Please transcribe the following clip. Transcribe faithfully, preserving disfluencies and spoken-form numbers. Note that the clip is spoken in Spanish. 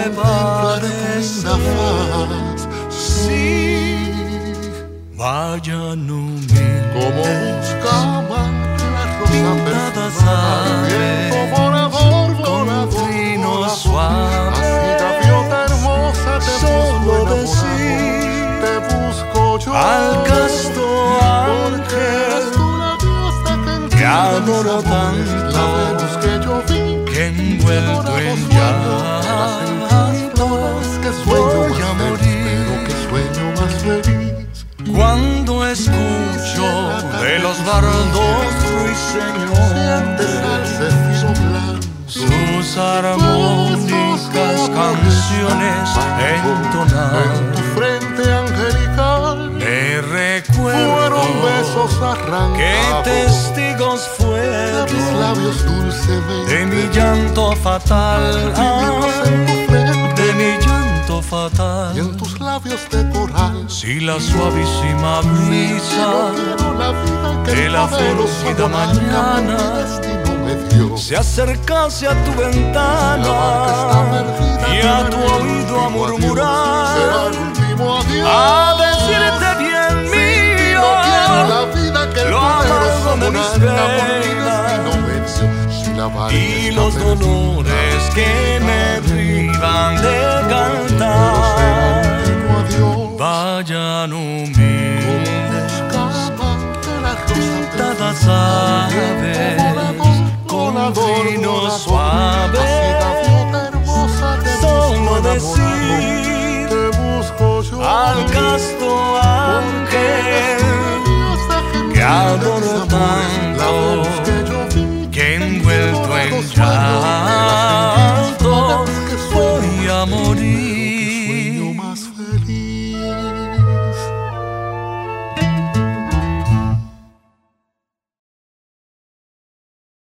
parece. Sí, vayan humildes como buscaban la pintadas rosa aves, perfumada. Volador, con volador, trino volador. suave. Así gaviota hermosa te Solo busco decir enamorado, te busco yo. al casto Porque eres ángel tú la diosa que que entiende adoro mis amores, tanto, la Venus que yo vi, que envuelto en llanto que sueño voy a más morir. feliz, pero que sueño más feliz. Cuando escucho de los bardos Sientes al ruiseñores cefiro blanco, sus armónicas canciones entonar, en tu frente angelical me recuerdo fueron besos que arrancados testigos de mis fueron labios dulcemente, de mi llanto fatal, vividos en tu frente de mi llanto y fatal. en tus labios de coral. Si la suavísima Si brisa no quiero la vida que de el la poderoso florecida monarca mañana mi destino me dio, se acercase a tu la ventana barca está perdida, y a tu oído a murmurar, será el último adiós. a decirte bien mío, No quiero la vida que el lo poderoso amargo de mis monarca por mi venas destino me dio. Si la barca y está los perdida, dolores que me privan de pero será cantar, el último adiós. vayan humildes Buscaba de la rosa pintadas perfumada, aves volador, con volador, trino volador, suave. así